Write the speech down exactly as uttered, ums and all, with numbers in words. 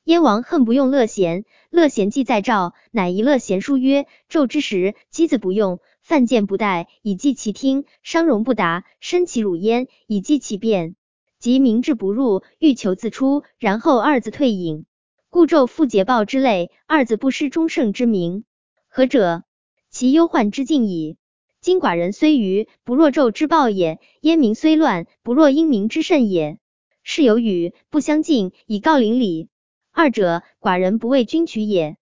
燕王恨不用乐贤，乐贤既在赵，乃疑乐贤书曰：纣之时，箕子不用，犯谏不待，以记其听；商容不达，申其辱焉，以记其辩。即明志不入，欲求自出，然后二字退隐。故纣复桀暴之类，二字不失忠圣之名。何者？其忧患之尽矣。今寡人虽愚，不若纣之暴也；燕民虽乱，不若殷民之甚也。是有语，不相近，以告邻里。二者，寡人不为君取也。